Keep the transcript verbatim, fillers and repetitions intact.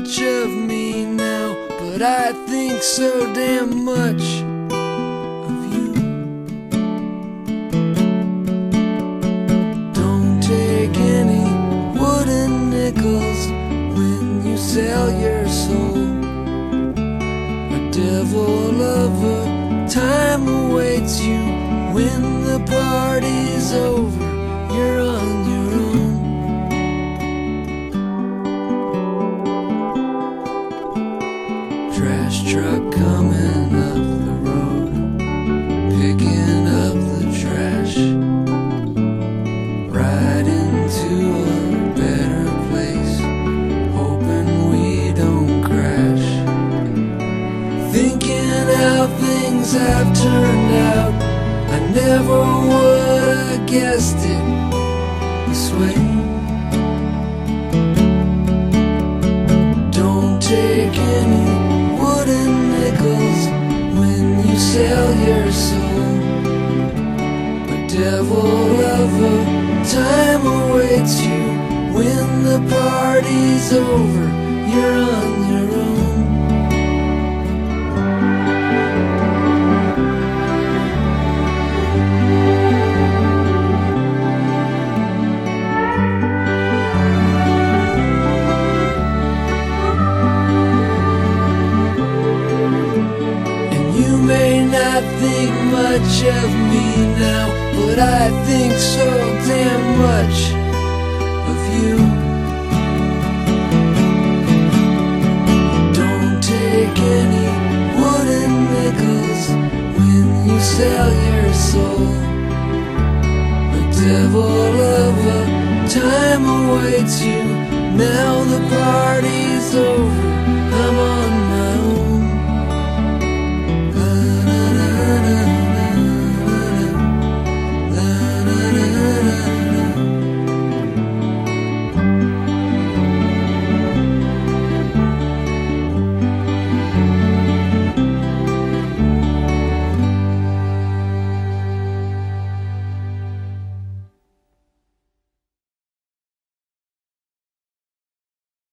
much of me now, but I think so damn much of you. Don't take any wooden nickels when you sell your soul. A devil of a time awaits you when the party's over. You're on your own. Trash truck coming up the road, picking up the trash, right into a better place, hoping we don't crash. Thinking how things have turned out, I never would have guessed it this way. Don't take any wooden nickels when you sell your soul. A devil of a time awaits you when the party's over. You're on your own. You may not think much of me now, but I think so damn much of you. Don't take any wooden nickels when you sell your soul. A devil of a time awaits you, now the party's over.